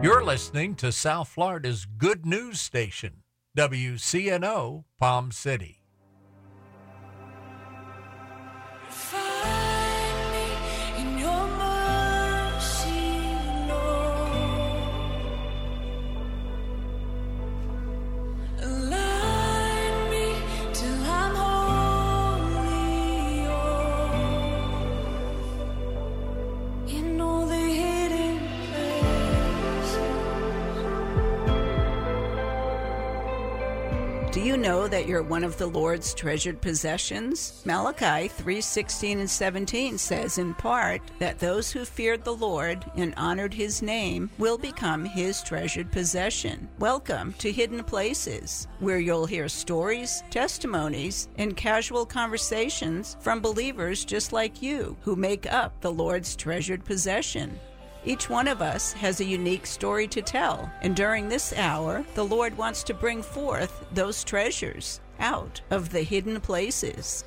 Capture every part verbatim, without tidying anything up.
You're listening to South Florida's good news station, W C N O Palm City. Do you know that you're one of the Lord's treasured possessions? Malachi three sixteen and seventeen says in part that those who feared the Lord and honored his name will become his treasured possession. Welcome to Hidden Places, where you'll hear stories, testimonies, and casual conversations from believers just like you who make up the Lord's treasured possession. Each one of us has a unique story to tell, and during this hour, the Lord wants to bring forth those treasures out of the hidden places.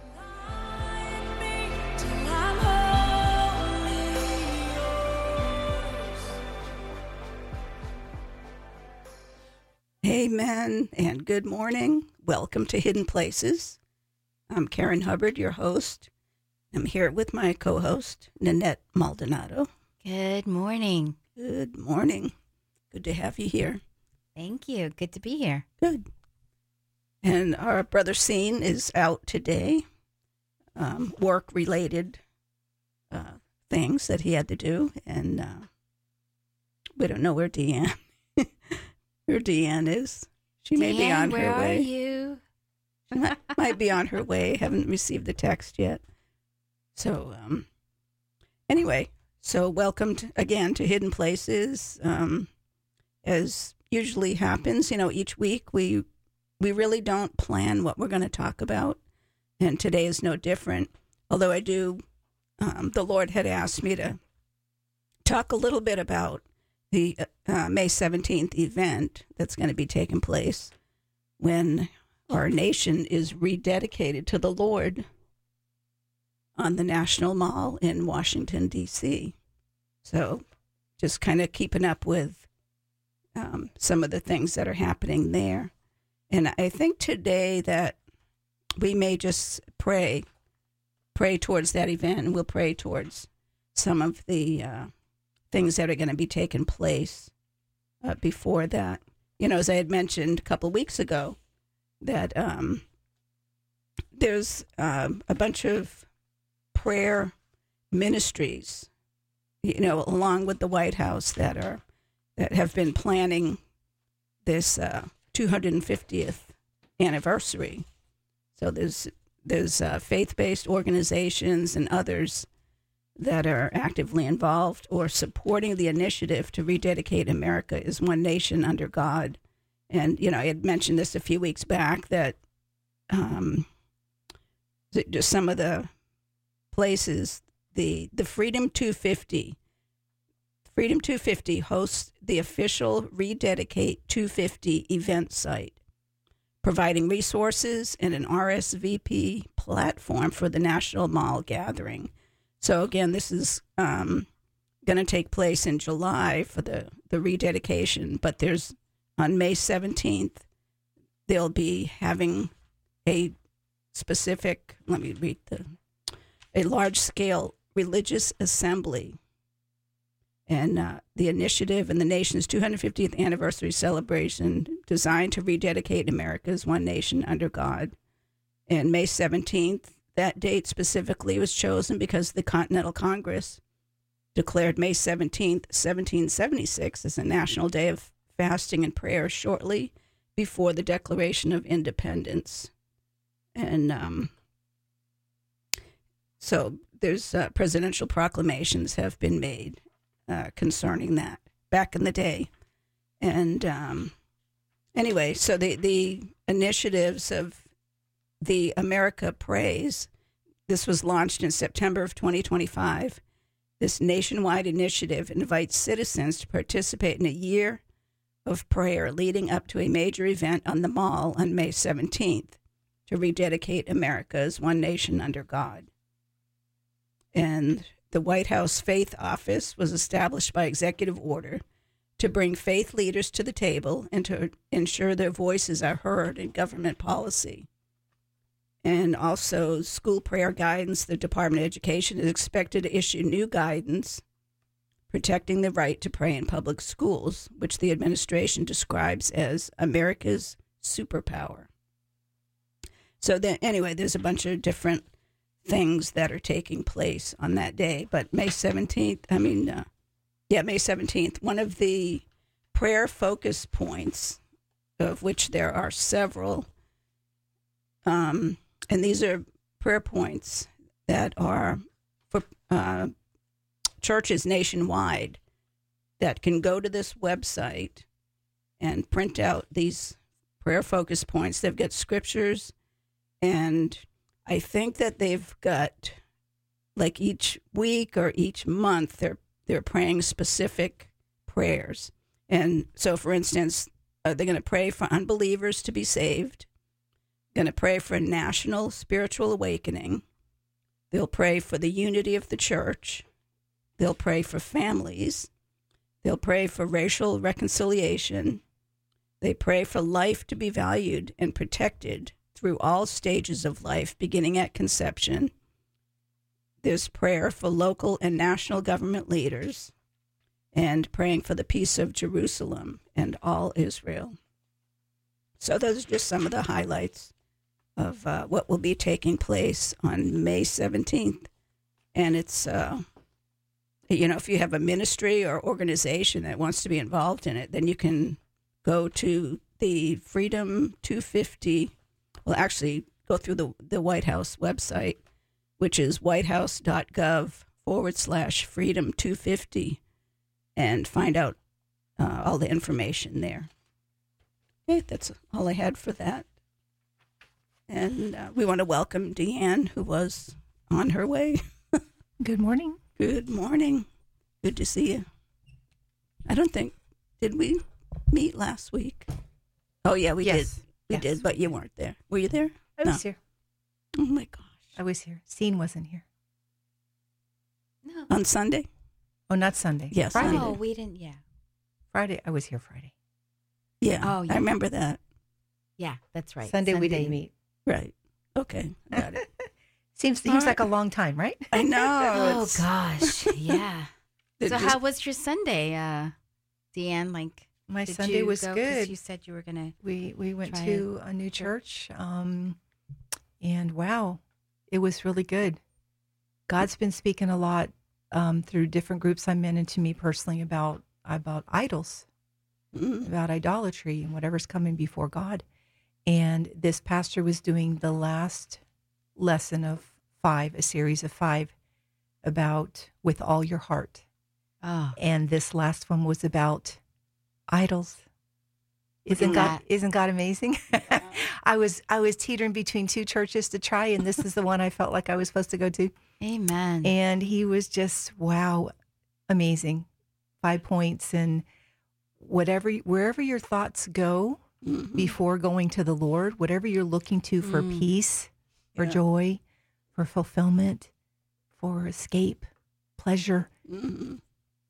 Amen, and good morning. Welcome to Hidden Places. I'm Karen Hubbard, your host. I'm here with my co-host, Nanette Maldonado. Good morning. Good morning. Good to have you here. Thank you. Good to be here. Good. And our brother Scene is out today. Um, work-related uh, things that he had to do. And uh, we don't know where Deanne, where Deanne is. She Deanne, may be on where her way. are you? She might, might be on her way. Haven't received the text yet. So, um, anyway... So welcome to, again to Hidden Places. Um, as usually happens, you know, each week we we really don't plan what we're going to talk about, and today is no different. Although I do, um, the Lord had asked me to talk a little bit about the uh, May seventeenth event that's going to be taking place when our nation is rededicated to the Lord on the National Mall in Washington, D C So just kind of keeping up with um, some of the things that are happening there. And I think today that we may just pray, pray towards that event, and we'll pray towards some of the uh, things that are going to be taking place uh, before that. You know, as I had mentioned a couple of weeks ago, that um, there's uh, a bunch of prayer ministries, you know, along with the White House that are that have been planning this uh, two hundred fiftieth anniversary. So there's there's uh, faith-based organizations and others that are actively involved or supporting the initiative to rededicate America as one nation under God. And you know, I had mentioned this a few weeks back that um, just some of the places, the the Freedom two fifty. Freedom two fifty hosts the official Rededicate two fifty event site, providing resources and an R S V P platform for the National Mall gathering. So again, this is um, going to take place in July for the, the rededication, but there's on May seventeenth, they'll be having a specific, let me read the a large-scale religious assembly. And uh, the initiative and the nation's two hundred fiftieth anniversary celebration designed to rededicate America as one nation under God. And May seventeenth, that date specifically was chosen because the Continental Congress declared May seventeenth, seventeen seventy-six as a national day of fasting and prayer shortly before the Declaration of Independence. And um, so there's uh, presidential proclamations have been made uh, concerning that back in the day. And um, anyway, so the, the initiatives of the America Prays, this was launched in September of twenty twenty-five. This nationwide initiative invites citizens to participate in a year of prayer leading up to a major event on the Mall on May seventeenth to rededicate America as one nation under God. And the White House Faith Office was established by executive order to bring faith leaders to the table and to ensure their voices are heard in government policy. And also school prayer guidance. The Department of Education is expected to issue new guidance protecting the right to pray in public schools, which the administration describes as America's superpower. So then, anyway, there's a bunch of different things that are taking place on that day. But May seventeenth, I mean, uh, yeah, May seventeenth, one of the prayer focus points, of which there are several, um, and these are prayer points that are for uh, churches nationwide that can go to this website and print out these prayer focus points. They've got scriptures, and I think that they've got, like, each week or each month, they're they're praying specific prayers. And so, for instance, uh, they're going to pray for unbelievers to be saved, going to pray for national spiritual awakening. They'll pray for the unity of the church. They'll pray for families. They'll pray for racial reconciliation. They pray for life to be valued and protected through all stages of life, beginning at conception. There's prayer for local and national government leaders, and praying for the peace of Jerusalem and all Israel. So those are just some of the highlights of uh, what will be taking place on May seventeenth. And it's, uh, you know, if you have a ministry or organization that wants to be involved in it, then you can go to the Freedom two fifty. Well, actually, go through the, the White House website, which is whitehouse.gov forward slash freedom 250, and find out uh, all the information there. Okay, that's all I had for that. And uh, we want to welcome Deanne, who was on her way. Good morning. Good morning. Good to see you. I don't think, did we meet last week? Oh, yeah, we Yes. did. We Yes. did, but you weren't there. Were you there? I was here. Oh, my gosh. I was here. Scene wasn't here. No. On Sunday? Oh, not Sunday. Yes, Friday. Sunday. Oh, we didn't. Yeah. Friday. I was here Friday. Yeah. Oh, yeah. I remember that. Yeah, that's right. Sunday, we didn't meet. Right. Okay. Got it. Seems All seems right. like a long time, right? I know. Oh, it's- gosh. Yeah. it So just- how was your Sunday, uh, Deanne? Like, My did Sunday you was go- 'cause good. You said you were going to. We we went Try to a new church, um, and wow, it was really good. God's been speaking a lot um, through different groups I'm in, and to me personally about about idols, Mm. about idolatry, and whatever's coming before God. And this pastor was doing the last lesson of five, a series of five, about with all your heart. Oh, And this last one was about idols. Isn't at God that. isn't God amazing? I was I was teetering between two churches to try, and this is the one I felt like I was supposed to go to. amen. And he was just wow, amazing. Five points, and whatever wherever your thoughts go Mhm. before going to the Lord, whatever you're looking to for Mm. peace, for Yeah. joy, for fulfillment, for escape, pleasure, Mhm.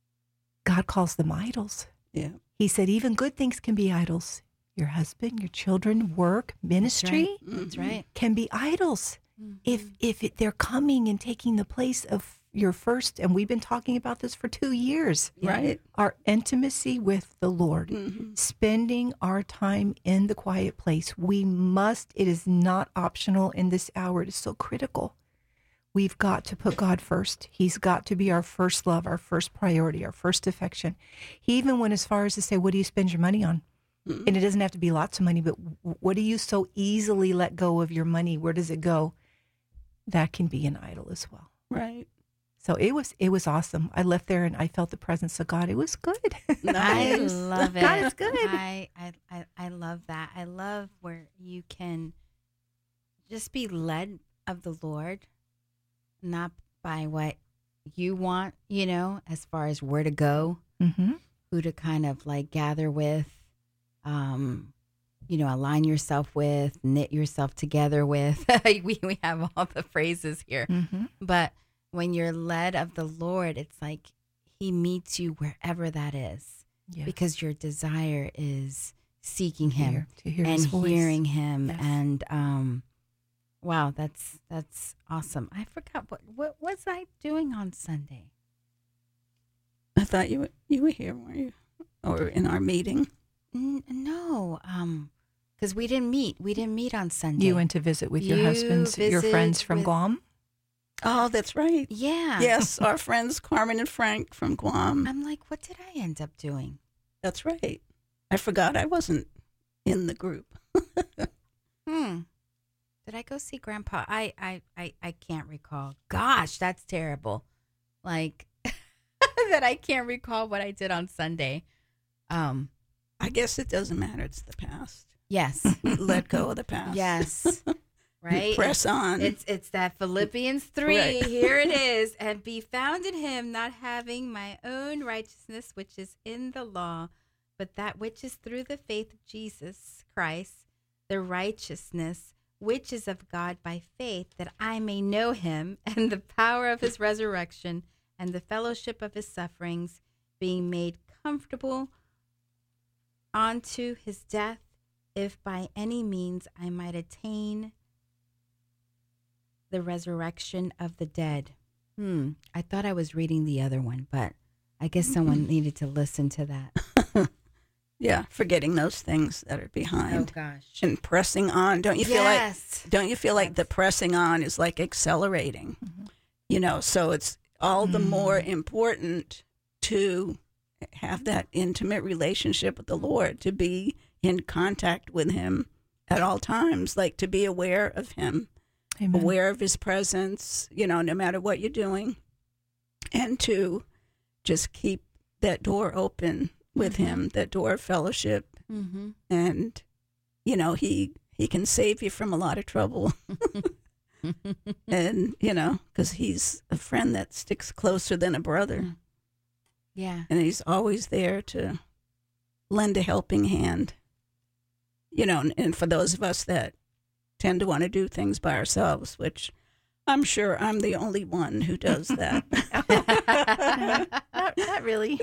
God calls them idols. Yeah. He said, even good things can be idols. Your husband, your children, work, ministry That's Mhm. right. can be idols if Mhm. if it, they're coming and taking the place of your first. And we've been talking about this for two years. Right. Our intimacy with the Lord, Mhm. spending our time in the quiet place. We must. It is not optional in this hour. It is so critical. We've got to put God first. He's got to be our first love, our first priority, our first affection. He even went as far as to say, what do you spend your money on? Mhm. And it doesn't have to be lots of money, but w- what do you so easily let go of your money? Where does it go? That can be an idol as well. Right. So it was it was awesome. I left there and I felt the presence of God. It was good. I Nice. love it. God is good. I, I, I, I love that. I love where you can just be led of the Lord, not by what you want, you know, as far as where to go, Mm-hmm. who to kind of like gather with, um, you know, align yourself with, knit yourself together with. we, we have all the phrases here. Mm-hmm. But when you're led of the Lord, it's like he meets you wherever that is. Yes. because your desire is seeking him Hear- to hear and his voice. hearing him. Yes. And um, wow, that's that's awesome. I forgot what what was I doing on Sunday? I thought you were, you were here, weren't you? Or in our meeting. N- no, um, because we didn't meet. We didn't meet on Sunday. You went to visit with your You husbands, your visit friends from with- Guam. Oh, that's right. Yeah. Yes, our friends Carmen and Frank from Guam. I'm like, what did I end up doing? That's right. I forgot I wasn't in the group. Hmm. Did I go see Grandpa? I I I, I can't recall. Gosh, that's terrible. Like that I can't recall what I did on Sunday. Um. I guess it doesn't matter. It's the past. Yes. Let go of the past. Yes. Right. Press on. It's it's that Philippians three. Right. Here it is. And be found in him, not having my own righteousness, which is in the law, but that which is through the faith of Jesus Christ, the righteousness which is of God by faith, that I may know him and the power of his resurrection and the fellowship of his sufferings, being made comfortable unto his death, if by any means I might attain the resurrection of the dead. Hmm. I thought I was reading the other one, but I guess someone needed to listen to that. Yeah, forgetting those things that are behind gosh. and pressing on. Don't you feel Yes. like? Don't you feel like the pressing on is like accelerating? You know, so it's all the more important to have that intimate relationship with the Lord, to be in contact with Him at all times, like to be aware of Him, Amen. aware of His presence. You know, no matter what you're doing, and to just keep that door open with Mm-hmm. Him, that door of fellowship. Mm-hmm. And you know, he he can save you from a lot of trouble. And you know, because he's a friend that sticks closer than a brother, Yeah. and he's always there to lend a helping hand. You know, and, and for those of us that tend to want to do things by ourselves, which I'm sure I'm the only one who does that. not, not really.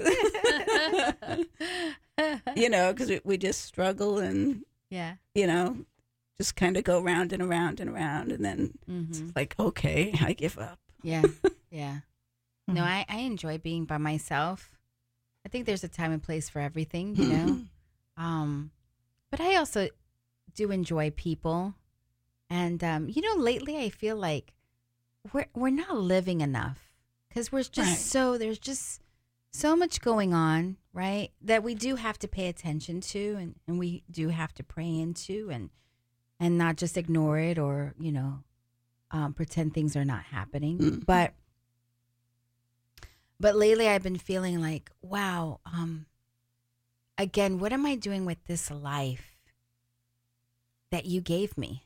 You know, because we, we just struggle and Yeah. you know, just kind of go round and around and around, and then Mm-hmm. it's like, okay, I give up. Yeah. Yeah. No, I, I enjoy being by myself. I think there's a time and place for everything, you know. Um, but I also do enjoy people, and um, you know, lately I feel like we're we're not living enough because we're just Right. so there's just so much going on, right? That we do have to pay attention to, and, and we do have to pray into, and and not just ignore it or you know um, pretend things are not happening, Mhm. but. But lately I've been feeling like, wow, um, again, what am I doing with this life that you gave me?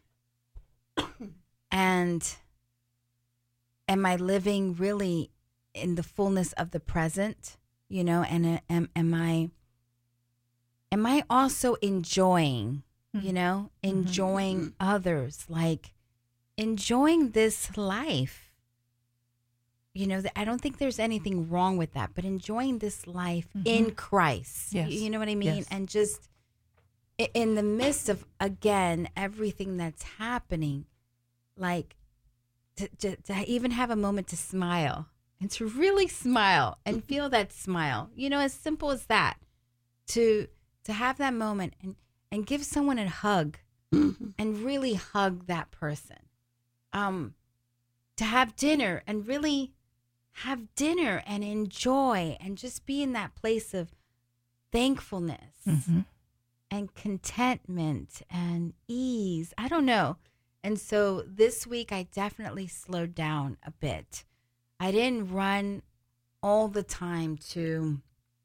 And am I living really in the fullness of the present, you know, and uh, am, am I, am I also enjoying, you know, enjoying others, like enjoying this life? You know, I don't think there's anything wrong with that, but enjoying this life in Christ. Yes. You know what I mean? Yes. And just i- in the midst of, again, everything that's happening, like to, to, to even have a moment to smile and to really smile and feel that smile, you know, as simple as that, to to have that moment and, and give someone a hug Mhm. and really hug that person. Um, to have dinner and really have dinner and enjoy and just be in that place of thankfulness Mhm. and contentment and ease. I don't know. And so this week I definitely slowed down a bit. I didn't run all the time to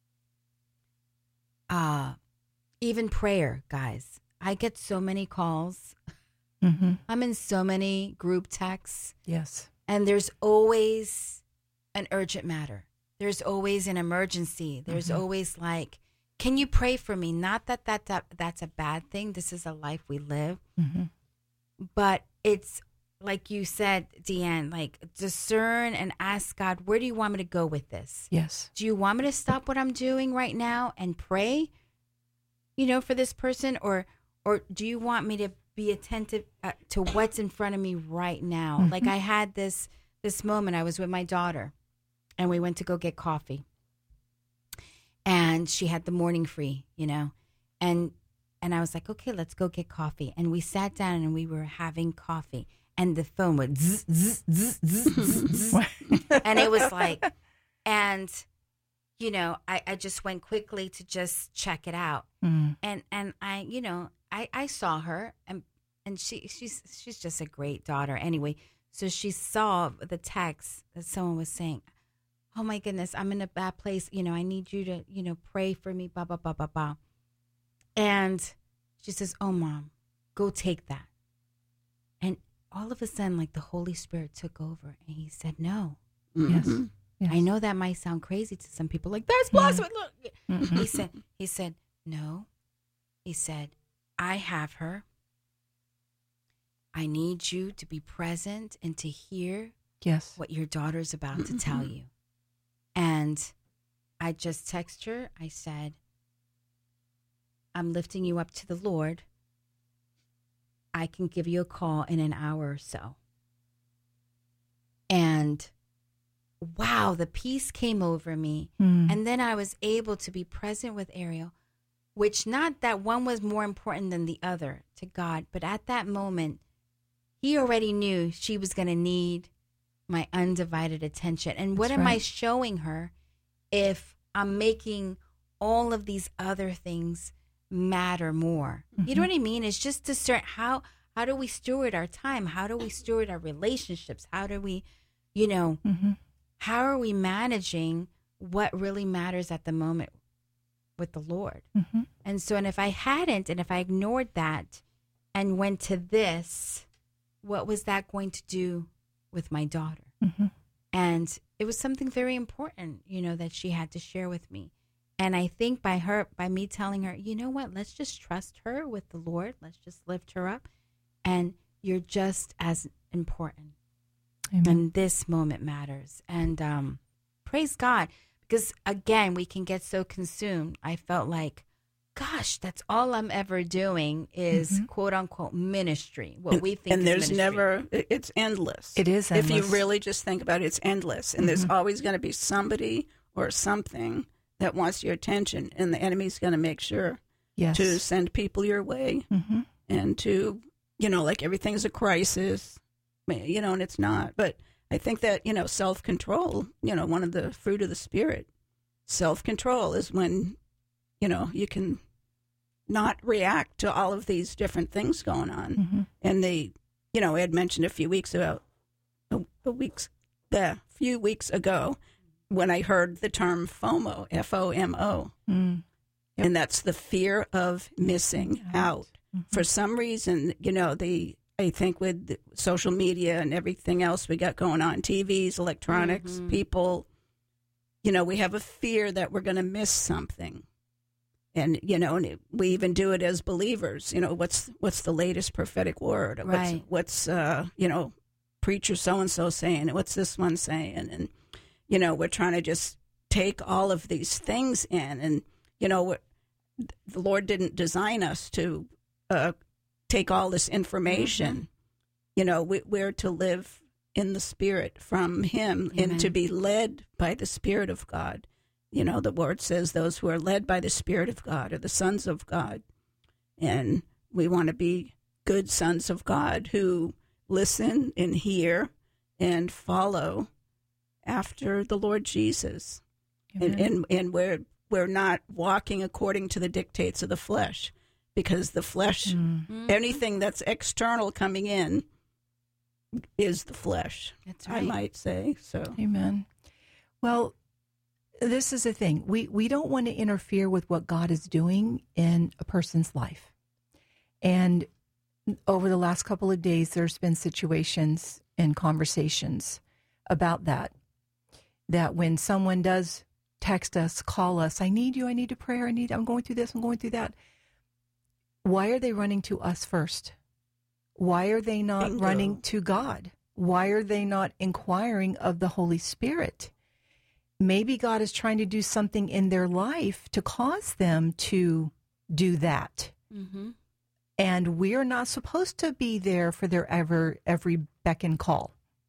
uh even prayer, guys. I get so many calls. Mhm. I'm in so many group texts, Yes. and there's always an urgent matter. There's always an emergency. There's Mhm. always like, can you pray for me? Not that, that that that's a bad thing. This is a life we live, Mhm. but it's like you said, Deanne, like discern and ask God, where do you want me to go with this? Yes. Do you want me to stop what I'm doing right now and pray, you know, for this person? Or, or do you want me to be attentive uh, to what's in front of me right now? Mm-hmm. Like I had this, this moment, I was with my daughter and we went to go get coffee and she had the morning free, you know, and, and I was like, okay, let's go get coffee. And we sat down and we were having coffee and the phone would zzz, zzz, zzz, zzz, zzz, zzz. And it was like, and, you know, I, I just went quickly to just check it out. Mm. And, and I, you know, I, I saw her and, and she, she's, she's just a great daughter anyway. So she saw the text that someone was saying, oh my goodness, I'm in a bad place. You know, I need you to, you know, pray for me, blah, blah, blah, blah, blah. And she says, oh, Mom, go take that. And all of a sudden, like the Holy Spirit took over and he said, no. Yes. Mm-hmm. Yes. I know that might sound crazy to some people, like, that's blasphemy. Look. Mhm. He said, he said, no. He said, I have her. I need you to be present and to hear Yes. what your daughter's about to tell you. And I just text her. I said, I'm lifting you up to the Lord. I can give you a call in an hour or so. And wow, the peace came over me. Mm. And then I was able to be present with Ariel, which not that one was more important than the other to God, but at that moment, he already knew she was going to need my undivided attention. And what That's am I right. showing her if I'm making all of these other things matter more? You know Mhm. what I mean? It's just discern how how do we steward our time? How do we steward our relationships? How do we, you know, Mm-hmm. how are we managing what really matters at the moment with the Lord? Mm-hmm. And so, and if I hadn't, and if I ignored that and went to this, what was that going to do with my daughter? Mm-hmm. And it was something very important, you know, that she had to share with me. And I think by her, by me telling her, you know what, let's just trust her with the Lord. Let's just lift her up. And you're just as important. Amen. And this moment matters. And um, praise God. Because again, we can get so consumed. I felt like, gosh, that's all I'm ever doing is Mhm. quote unquote ministry. What we think and is there's ministry. never, it- it's endless. It is If you endless. really just think about it, it's endless. And there's Mhm. always going to be somebody or something that wants your attention. And the enemy's going to make sure Yes. to send people your way Mm-hmm. and to, you know, like everything's a crisis, you know, and it's not. But I think that, you know, self-control, you know, one of the fruit of the Spirit, self-control is when, you know, you can not react to all of these different things going on. Mm-hmm. And they, you know, I had mentioned a few weeks ago, a, a weeks, the few weeks ago, when I heard the term FOMO, F O M O, Mm. Yep. and that's the fear of missing out. Mhm. For some reason, you know, the I think with the social media and everything else we got going on, T Vs, electronics, Mhm. people, you know, we have a fear that we're going to miss something. And, you know, and it, we even do it as believers. You know, what's what's the latest prophetic word? What's, Right. what's uh, you know, preacher so-and-so saying? What's this one saying? And, you know, we're trying to just take all of these things in. And, you know, we're, the Lord didn't design us to uh, take all this information. Mm-hmm. You know, we, we're to live in the Spirit from Him Amen. and to be led by the Spirit of God. You know, the word says those who are led by the Spirit of God are the sons of God. And we want to be good sons of God who listen and hear and follow after the Lord Jesus. And, Amen. and and we're we're not walking according to the dictates of the flesh, because the flesh, Mm. Mhm. anything that's external coming in is the flesh, That's I right. might say. So Amen. Well, this is the thing. We we don't want to interfere with what God is doing in a person's life. And over the last couple of days, there's been situations and conversations about that. That when someone does text us, call us, I need you, I need to pray, I need, I'm going through this, I'm going through that. Why are they running to us first? Why are they not Bingo. running to God? Why are they not inquiring of the Holy Spirit? Maybe God is trying to do something in their life to cause them to do that. Mm-hmm. And we are not supposed to be there for their ever every beck and call,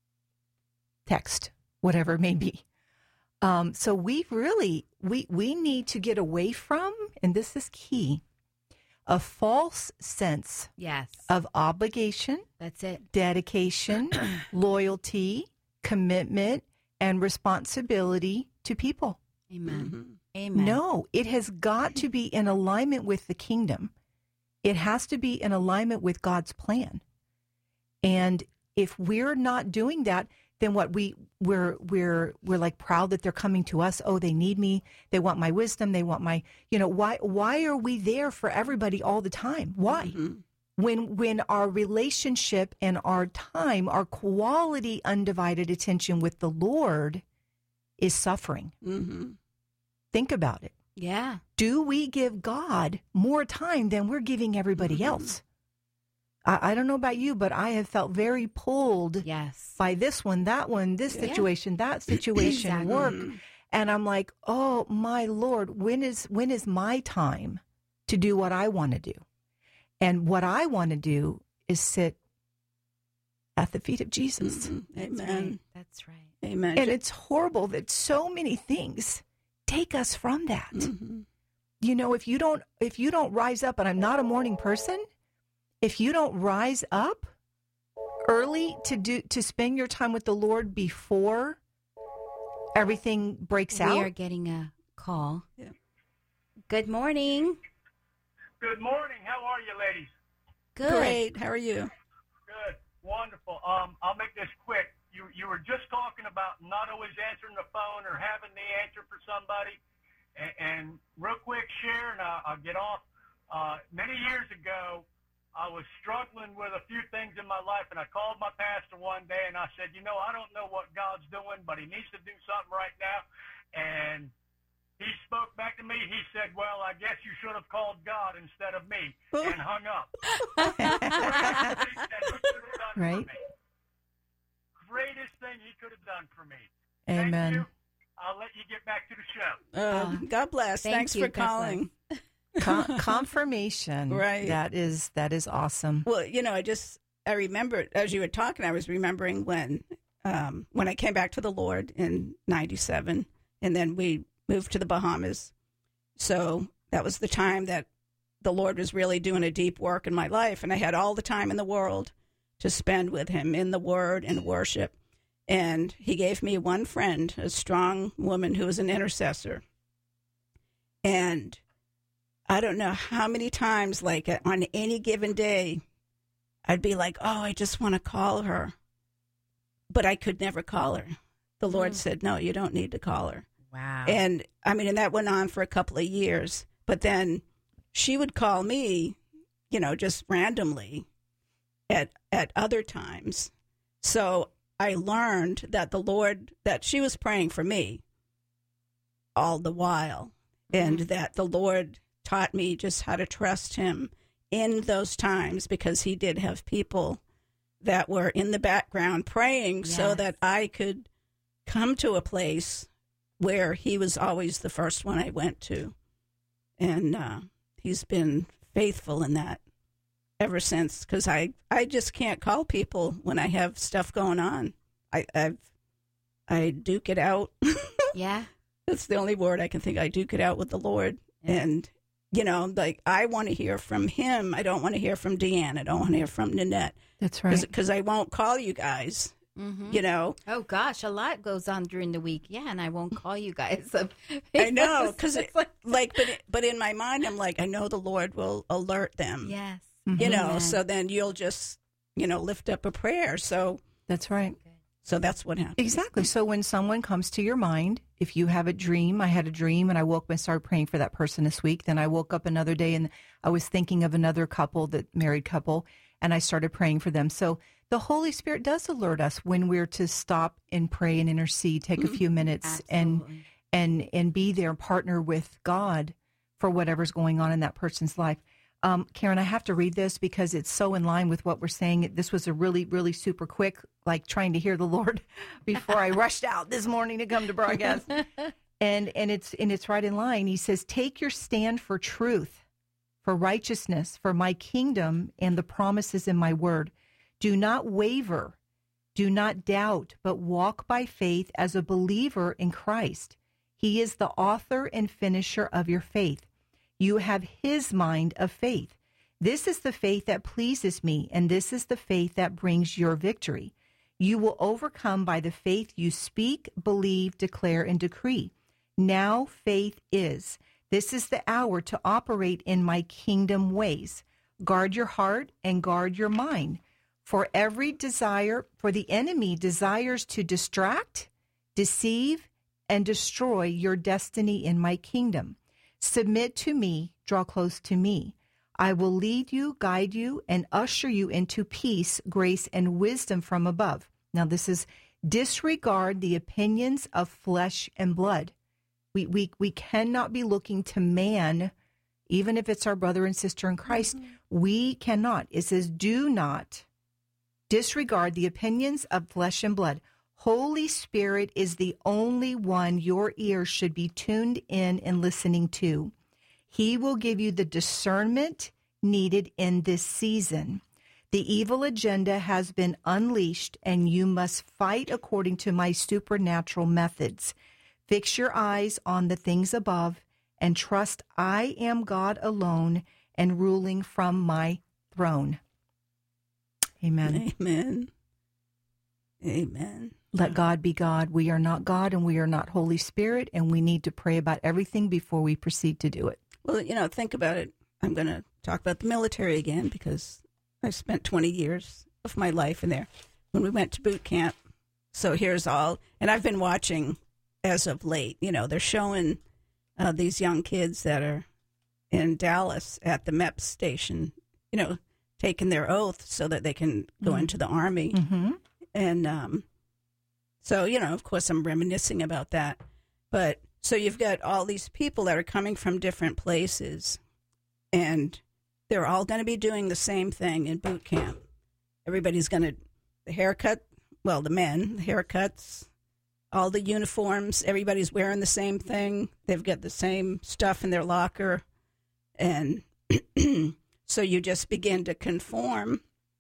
text, whatever it may be. Um, so we really, we, we need to get away from, and this is key, a false sense Yes. of obligation, That's it. dedication, loyalty, commitment, and responsibility to people. Amen. Mhm. Amen. No, it has got to be in alignment with the kingdom. It has to be in alignment with God's plan. And if we're not doing that, then what we we're we're we're like proud that they're coming to us. Oh, they need me. They want my wisdom. They want my, you know, why why are we there for everybody all the time? Why? Mhm. When when our relationship and our time, our quality undivided attention with the Lord is suffering. Mhm. Think about it. Yeah. Do we give God more time than we're giving everybody Mhm. else? I, I don't know about you, but I have felt very pulled Yes. by this one, that one, this Yeah. situation, that situation, Exactly. work. Mhm. And I'm like, oh my Lord, when is when is my time to do what I want to do? And what I want to do is sit at the feet of Jesus. Mhm. That's Amen. right. That's right. Amen. And it's horrible that so many things take us from that. Mhm. You know, if you don't if you don't rise up, and I'm not a morning person, if you don't rise up early to do to spend your time with the Lord before everything breaks We out. are getting a call. Yeah. Good morning. Good morning. How are you, ladies? Good. Great. How are you? Good. Wonderful. Um, I'll make this quick. You you were just talking about not always answering the phone or having the answer for somebody. And, and real quick, share, and I'll, I'll get off. Uh, many years ago, I was struggling with a few things in my life, and I called my pastor one day, and I said, you know, I don't know what God's doing, but he needs to do something right now. And he spoke back to me. He said, well, I guess you should have called God instead of me, and hung up. Greatest thing that he could have done Right. for me. Greatest thing he could have done for me. Amen. Thank you. I'll let you get back to the show. Uh, God bless. thank Thanks you. for God bless. calling. Con- confirmation. Right. That is that is awesome. Well, you know, I just I remembered as you were talking, I was remembering when um, when I came back to the Lord in ninety-seven, and then we moved to the Bahamas. So that was the time that the Lord was really doing a deep work in my life, and I had all the time in the world to spend with Him in the Word and worship. And He gave me one friend, a strong woman who was an intercessor, and I don't know how many times, like on any given day, I'd be like, oh, I just want to call her. But I could never call her. The Lord Mm. said, no, you don't need to call her. Wow. And I mean, and that went on for a couple of years. But then she would call me, you know, just randomly at at other times. So I learned that the Lord, that she was praying for me all the while, and that the Lord taught me just how to trust Him in those times, because He did have people that were in the background praying so Yes. that I could come to a place where He was always the first one I went to. And uh, He's been faithful in that ever since, because I, I just can't call people when I have stuff going on. I I've, I duke it out. yeah. That's the only word I can think. I duke it out with the Lord. Yeah. And, you know, like, I want to hear from Him. I don't want to hear from Deanne. I don't want to hear from Nanette. That's right. Because I won't call you guys, Mm-hmm. you know. Oh gosh, a lot goes on during the week. Yeah, and I won't call you guys. I know, because It's like, like, but it, but in my mind, I'm like, I know the Lord will alert them. yes. You know, Amen. so then you'll just, you know, lift up a prayer. So, That's right. so that's what happened. Exactly. So when someone comes to your mind, if you have a dream, I had a dream and I woke up and started praying for that person this week. Then I woke up another day and I was thinking of another couple, that married couple, and I started praying for them. So the Holy Spirit does alert us when we're to stop and pray and intercede, take a few minutes and Absolutely. and and be there, partner with God for whatever's going on in that person's life. Um, Karen, I have to read this because it's so in line with what we're saying. This was a really, really super quick, like trying to hear the Lord before I rushed out this morning to come to broadcast. And and it's and it's right in line. He says, take your stand for truth, for righteousness, for my kingdom and the promises in my word. Do not waver, do not doubt, but walk by faith as a believer in Christ. He is the author and finisher of your faith. You have his mind of faith. This is the faith that pleases me, and this is the faith that brings your victory. You will overcome by the faith you speak, believe, declare, and decree. Now faith is. This is the hour to operate in my kingdom ways. Guard your heart and guard your mind. For every desire, for the enemy desires to distract, deceive, and destroy your destiny in my kingdom. Submit to me, draw close to me. I will lead you, guide you, and usher you into peace, grace, and wisdom from above. Now, this is disregard the opinions of flesh and blood. We, we, we cannot be looking to man, even if it's our brother and sister in Christ. Mm-hmm. We cannot. It says, do not disregard the opinions of flesh and blood. Holy Spirit is the only one your ears should be tuned in and listening to. He will give you the discernment needed in this season. The evil agenda has been unleashed, and you must fight according to my supernatural methods. Fix your eyes on the things above and trust I am God alone and ruling from my throne. Amen. Amen. Amen. Let God be God. We are not God, and we are not Holy Spirit, and we need to pray about everything before we proceed to do it. Well, you know, think about it. I'm going to talk about the military again because I spent twenty years of my life in there when we went to boot camp. So here's all, and I've been watching as of late. You know, they're showing uh, these young kids that are in Dallas at the M E P station, you know, taking their oath so that they can go mm-hmm. into the Army. Mm-hmm. And um, so, you know, of course, I'm reminiscing about that. But so you've got all these people that are coming from different places, and they're all going to be doing the same thing in boot camp. Everybody's going to, the haircut, well, the men, the haircuts, all the uniforms, everybody's wearing the same thing. They've got the same stuff in their locker. And so you just begin to conform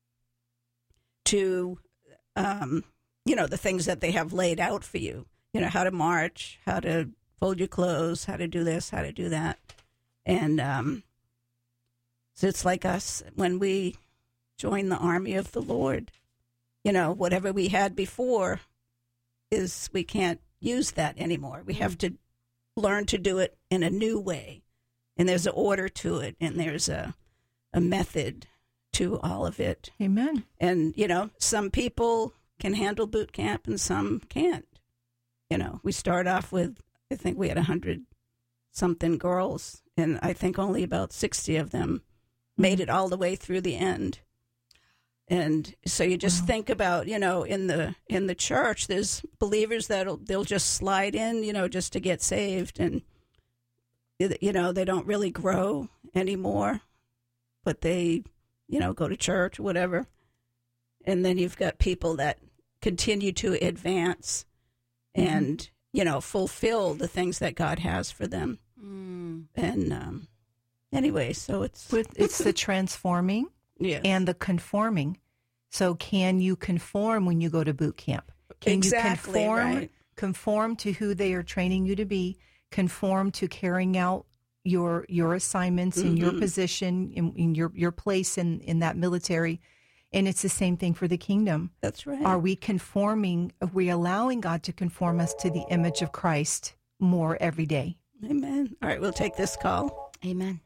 to, um, you know, the things that they have laid out for you. You know, how to march, how to fold your clothes, how to do this, how to do that. And um, so it's like us when we join the army of the Lord. You know, whatever we had before is we can't use that anymore. We have to learn to do it in a new way. And there's an order to it, and there's a a method to all of it. Amen. And, you know, some people can handle boot camp and some can't. You know, we start off with, I think we had one hundred something girls, and I think only about sixty of them made it all the way through the end. And so you just wow. think about, you know, in the in the church, there's believers that'll they'll just slide in, you know, just to get saved, and you know, they don't really grow anymore, but they, you know, go to church or whatever. And then you've got people that continue to advance mm-hmm. and, you know, fulfill the things that God has for them. Mm. And um, anyway, so it's... It's the transforming yes. and the conforming. So can you conform when you go to boot camp? Can exactly, you conform, right. conform to who they are training you to be? Conform to carrying out your your assignments in mm-hmm. your position, in, in your, your place in, in that military. And it's the same thing for the kingdom. That's right. Are we conforming, are we allowing God to conform us to the image of Christ more every day? Amen. All right, we'll take this call. Amen.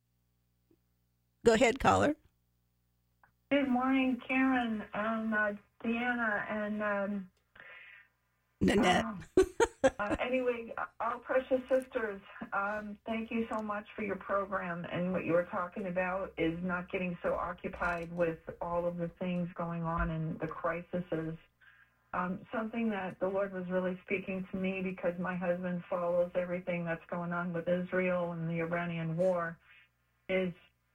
Go ahead, caller. Good morning, Karen and uh, Deanna and um, Nanette. Uh, uh, anyway, our precious sisters, um, thank you so much for your program. And what you were talking about is not getting so occupied with all of the things going on and the crises. Um, something that the Lord was really speaking to me, because my husband follows everything that's going on with Israel and the Iranian war, is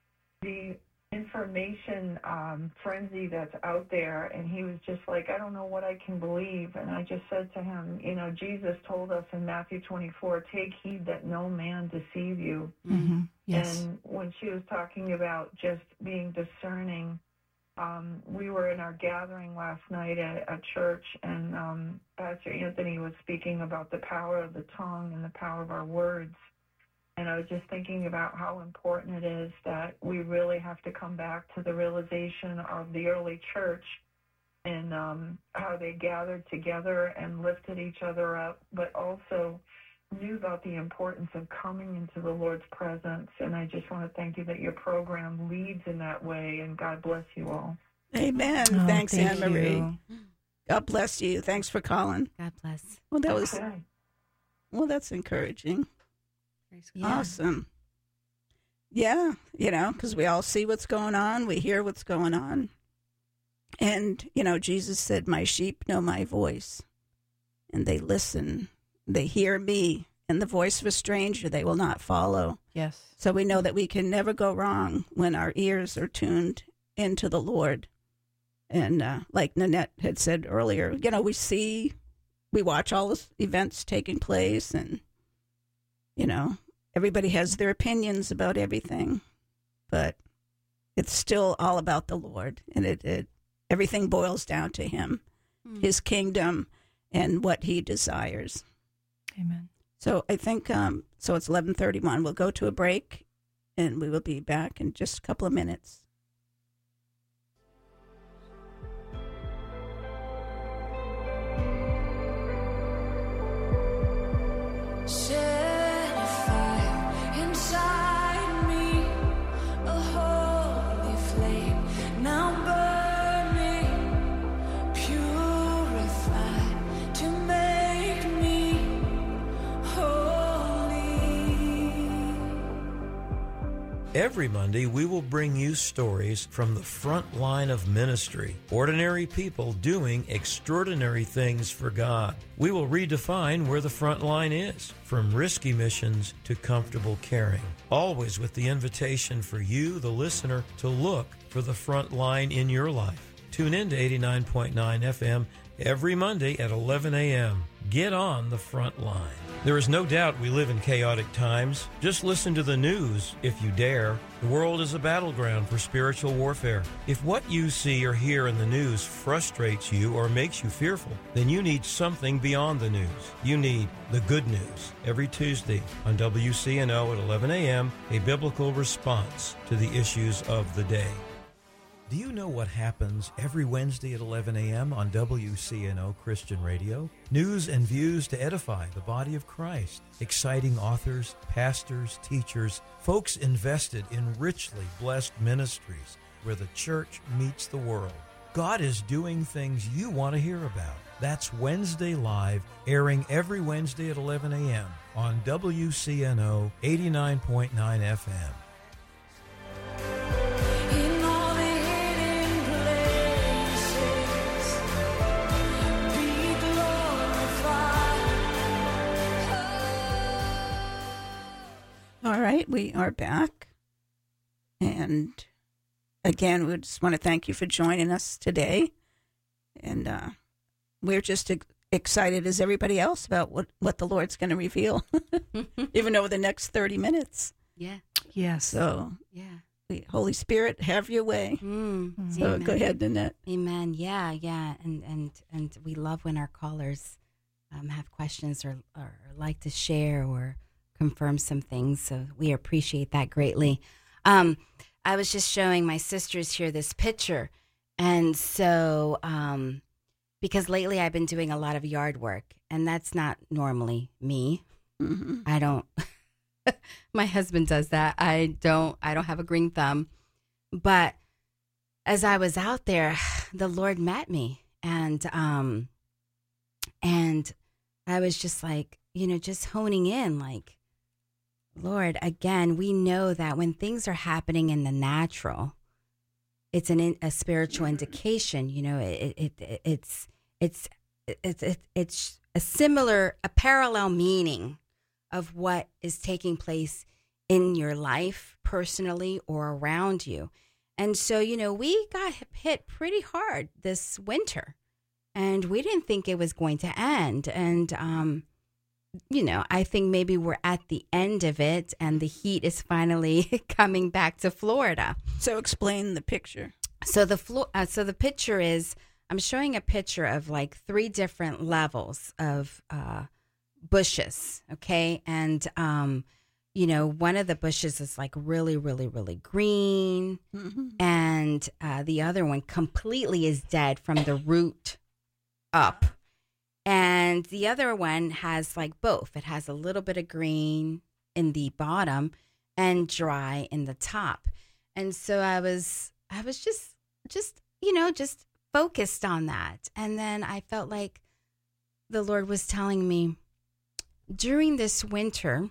the information um, frenzy that's out there, and he was just like, I don't know what I can believe. And I just said to him, you know, Jesus told us in Matthew twenty-four, take heed that no man deceive you. Mm-hmm. Yes. And when she was talking about just being discerning, um, we were in our gathering last night at a church, and um, Pastor Anthony was speaking about the power of the tongue and the power of our words. And I was just thinking about how important it is that we really have to come back to the realization of the early church and um, how they gathered together and lifted each other up, but also knew about the importance of coming into the Lord's presence. And I just want to thank you that your program leads in that way, and God bless you all. Amen. Oh, Thanks, thank Anne Marie. you. God bless you. Thanks for calling. God bless. Well, that was Okay. well. That's encouraging. Yeah. Awesome. Yeah, you know, because we all see what's going on. We hear what's going on. And, you know, Jesus said, my sheep know my voice, and they listen. They hear me, and the voice of a stranger they will not follow. Yes. So we know that we can never go wrong when our ears are tuned into the Lord. And uh, like Nanette had said earlier, you know, we see, we watch all the events taking place, and, you know, everybody has their opinions about everything, but it's still all about the Lord, and it, it everything boils down to him, Mm. his kingdom, and what he desires. Amen. So I think, um, so it's eleven thirty-one. We'll go to a break, and we will be back in just a couple of minutes. Set a fire inside me, a holy flame now burning, purified to make me holy. Every Monday, we will bring you stories from the front line of ministry, ordinary people doing extraordinary things for God. We will redefine where the front line is, from risky missions to comfortable caring, always with the invitation for you, the listener, to look for the front line in your life. Tune in to eighty-nine point nine F M every Monday at eleven a.m. Get on the front line. There is no doubt we live in chaotic times. Just listen to the news, if you dare. The world is a battleground for spiritual warfare. If what you see or hear in the news frustrates you or makes you fearful, then you need something beyond the news. You need the good news. Every Tuesday on W C N O at eleven a.m., a biblical response to the issues of the day. Do you know what happens every Wednesday at eleven a.m. on W C N O Christian Radio? News and views to edify the body of Christ. Exciting authors, pastors, teachers, folks invested in richly blessed ministries where the church meets the world. God is doing things you want to hear about. That's Wednesday Live, airing every Wednesday at eleven a.m. on W C N O eighty-nine point nine F M. In all the hidden places, be glorified. All right, we are back. And again, we just want to thank you for joining us today. And uh, we're just ex- excited as everybody else about what, what the Lord's going to reveal, even over the next thirty minutes. Yeah. Yes. So, Yeah. we- Holy Spirit, have your way. Mm. So Amen. go ahead, Nanette. Amen. Yeah, yeah, and and and we love when our callers um, have questions or or like to share or confirm some things. So we appreciate that greatly. Um, I was just showing my sisters here this picture, and so um, because lately I've been doing a lot of yard work, and that's not normally me. Mm-hmm. I don't. My husband does that. I don't. I don't have a green thumb, but as I was out there, the Lord met me, and um, and I was just like, you know, just honing in, like, Lord, again, we know that when things are happening in the natural, it's an in, a spiritual indication. You know, it, it, it it's it's it's it's it's a similar, a parallel meaning of what is taking place in your life, personally or around you. And so, you know, we got hit pretty hard this winter, and we didn't think it was going to end. And, um, you know, I think maybe we're at the end of it, and the heat is finally coming back to Florida. So explain the picture. So the flo- uh, so the picture is, I'm showing a picture of like three different levels of uh, bushes, okay? And, um, you know, one of the bushes is like really, really, really green, Mm-hmm. and uh, the other one completely is dead from the root up. And the other one has like both. It has a little bit of green in the bottom and dry in the top. And so I was, I was just, just, you know, just focused on that. And then I felt like the Lord was telling me during this winter,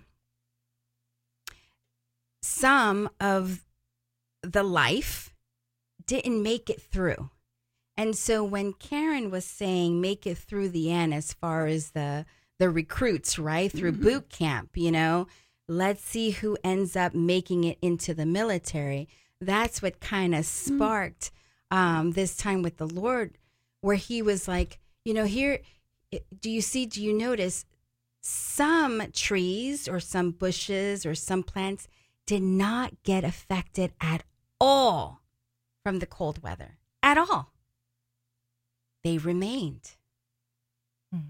some of the life didn't make it through. And so when Karen was saying make it through the end, as far as the the recruits, right, through Mhm. boot camp, you know, let's see who ends up making it into the military. That's what kind of sparked um, this time with the Lord, where he was like, you know, here, do you see, do you notice some trees or some bushes or some plants did not get affected at all from the cold weather, at all. They remained. Hmm.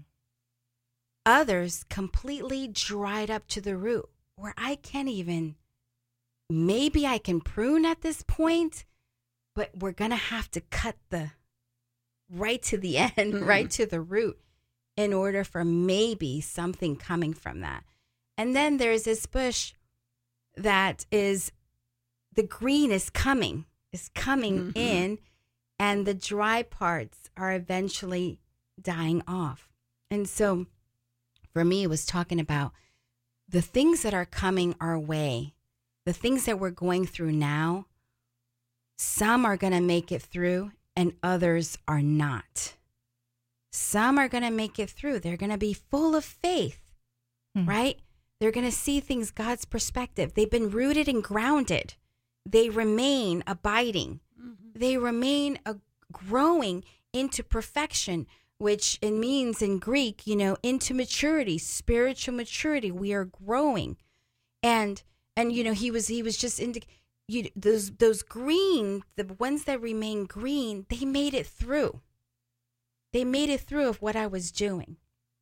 Others completely dried up to the root, where I can't even, maybe I can prune at this point, but we're going to have to cut the right to the end, Mhm. right to the root, in order for maybe something coming from that. And then there's this bush that is, the green is coming, is coming Mhm. in, and the dry parts are eventually dying off. And so for me, it was talking about the things that are coming our way, the things that we're going through now. Some are going to make it through and others are not. Some are going to make it through. They're going to be full of faith, Hmm. right? They're going to see things God's perspective. They've been rooted and grounded. They remain abiding. They remain a, growing into perfection, which it means in Greek, you know, into maturity, spiritual maturity. We are growing. And, and you know, he was, he was just into, you, those, those green, the ones that remain green, they made it through. They made it through of what I was doing.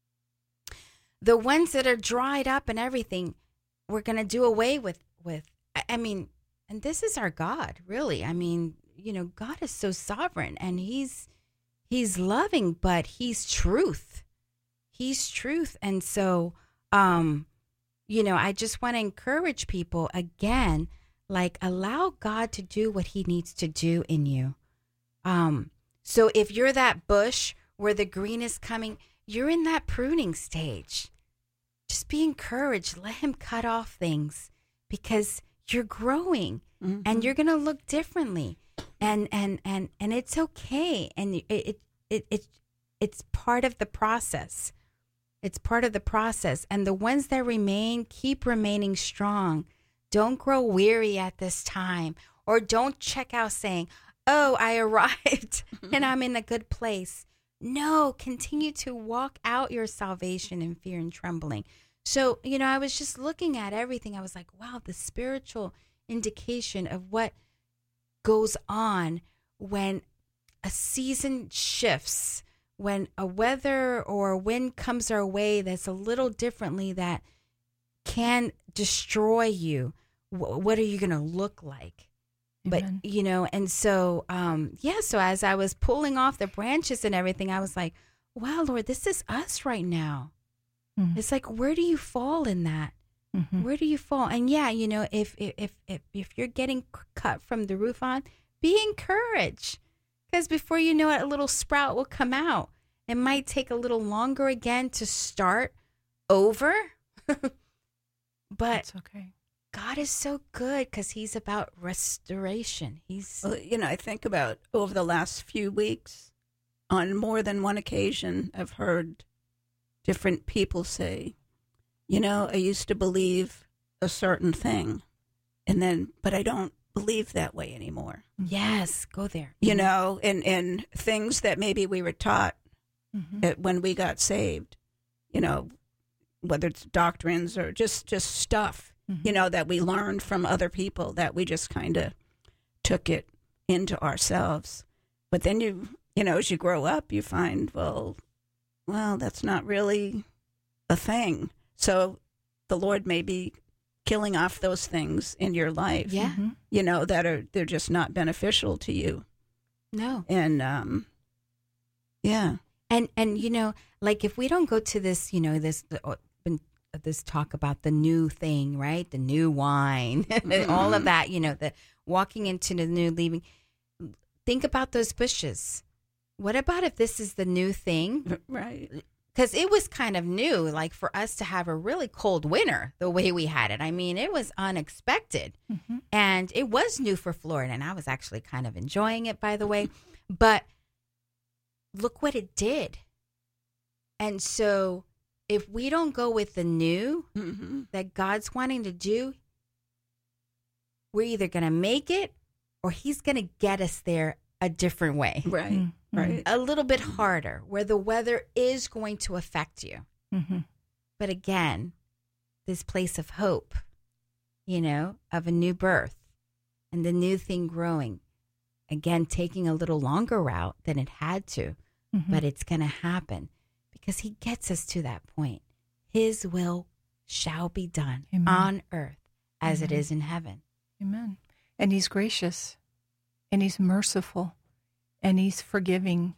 The ones that are dried up and everything, we're going to do away with, with, I, I mean, and this is our God, really. I mean, you know, God is so sovereign, and he's, he's loving, but he's truth. He's truth. And so, um, you know, I just want to encourage people again, like, allow God to do what he needs to do in you. Um, so if you're that bush where the green is coming, you're in that pruning stage. Just be encouraged. Let him cut off things, because you're growing Mhm. and you're going to look differently. And, and, and, and it's okay. And it, it, it, it, it's part of the process. It's part of the process. And the ones that remain, keep remaining strong. Don't grow weary at this time, or don't check out saying, oh, I arrived and I'm in a good place. No, continue to walk out your salvation in fear and trembling. So, you know, I was just looking at everything. I was like, wow, the spiritual indication of what goes on when a season shifts, when a weather or a wind comes our way that's a little differently, that can destroy you. W- what are you going to look like? Amen. But, you know, and so, um, yeah, so as I was pulling off the branches and everything, I was like, wow, Lord, this is us right now. Mhm. It's like, where do you fall in that? Mhm. Where do you fall? And yeah, you know, if, if, if, if, if you're getting c- cut from the roof on, be encouraged, because before you know it, a little sprout will come out. It might take a little longer again to start over, but That's okay. God is so good, because he's about restoration. He's Well, you know, I think about over the last few weeks, on more than one occasion, I've heard different people say, you know, I used to believe a certain thing, and then, but I don't believe that way anymore. Yes, go there. You know, and, and things that maybe we were taught Mm-hmm. uh, when we got saved, you know, whether it's doctrines or just, just stuff, Mm-hmm. you know, that we learned from other people that we just kind of took it into ourselves. But then you, you know, as you grow up, you find, well, well, that's not really a thing. So the Lord may be killing off those things in your life, Yeah. Mm-hmm. you know, that are, they're just not beneficial to you. No. And, um, yeah. And and you know, like if we don't go to this, you know, this uh, this talk about the new thing, right? The new wine, and all of that, you know, the walking into the new, leaving. Think about those bushes. What about if this is the new thing? Right. Because it was kind of new, like for us to have a really cold winter the way we had it. I mean, it was unexpected. Mm-hmm. And it was new for Florida. And I was actually kind of enjoying it, by the way. But look what it did. And so if we don't go with the new Mm-hmm. that God's wanting to do, we're either going to make it or he's going to get us there a different way. Right. Mm-hmm. Right. A little bit harder, where the weather is going to affect you. Mm-hmm. But again, this place of hope, you know, of a new birth and the new thing growing, again, taking a little longer route than it had to, Mm-hmm. but it's going to happen because he gets us to that point. His will shall be done Amen. on earth as Amen. it is in heaven. Amen. And he's gracious and he's merciful and he's forgiving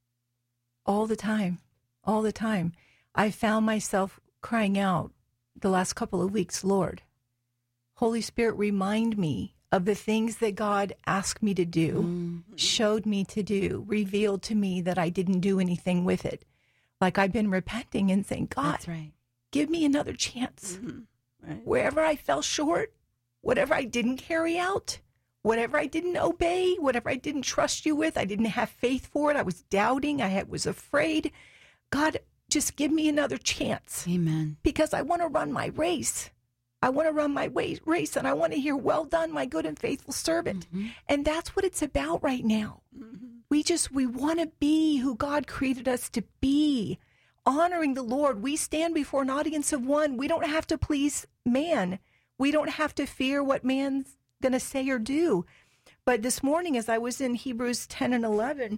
all the time, all the time. I found myself crying out the last couple of weeks, Lord, Holy Spirit, remind me of the things that God asked me to do, Mm. showed me to do, revealed to me that I didn't do anything with it. Like I've been repenting and saying, God, That's right. give me another chance. Mm-hmm. Right. Wherever I fell short, whatever I didn't carry out, whatever I didn't obey, whatever I didn't trust you with, I didn't have faith for it. I was doubting. I had, was afraid. God, just give me another chance Amen. because I want to run my race. I want to run my wa- race and I want to hear, well done, my good and faithful servant. Mhm. And that's what it's about right now. Mm-hmm. We just, we want to be who God created us to be, honoring the Lord. We stand before an audience of one. We don't have to please man. We don't have to fear what man's going to say or do. But this morning, as I was in Hebrews ten and eleven,